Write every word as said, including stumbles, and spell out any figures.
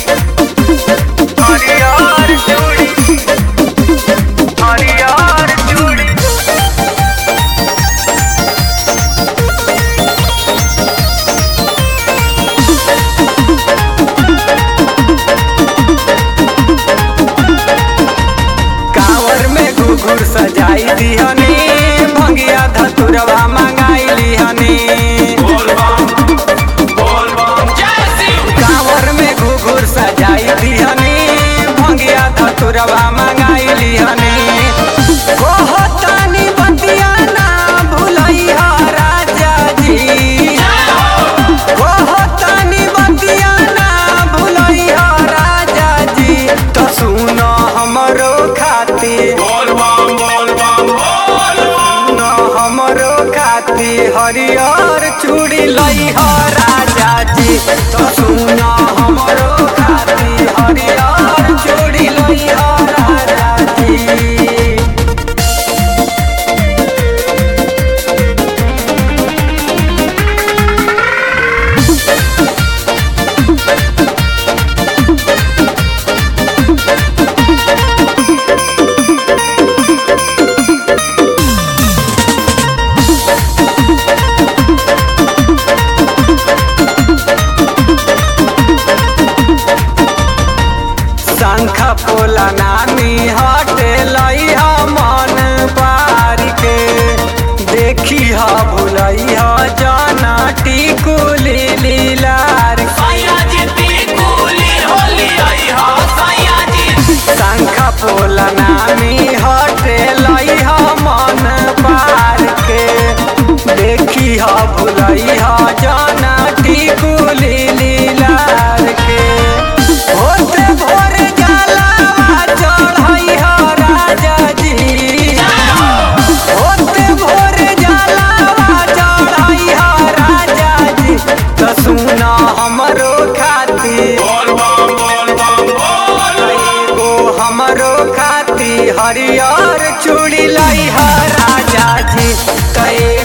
हरियर चूड़ी हरियर चूड़ी कांवर में घुघुर सजाई दिहनी भंगिया धतुरवा मंगाई लिहनी कांवर में घुघुर सजाई दिहनी भंगिया धतुरवा मंगाई लिहनी कहतानी बतिया ना भुलैया राजा जी कहतानी बतिया ना भुलैया राजा जी तो सुनो हमरो खातिर न हमरो खाती हरियर चूड़ी लई हो राजा जी तो सुना हमरो खाती हरियर चूड़ी लई हो राजा जी। शंख पोला नानी हटे लई ह मन पार के देखी ह भुलई ह जाना टिकुली लीलार शंख पोला नानी हटे लई ह मन पार के देखी ह भुलई ह जाना टिकुली लीलार के होते भोर जलावा चढ़ई ह राजा जी होते भोर जलावा चढ़ई ह राजा जी तो सुना हमरो खातिर एगो हमरो खातिर हरियर चूड़ी लई ह राजा जी तो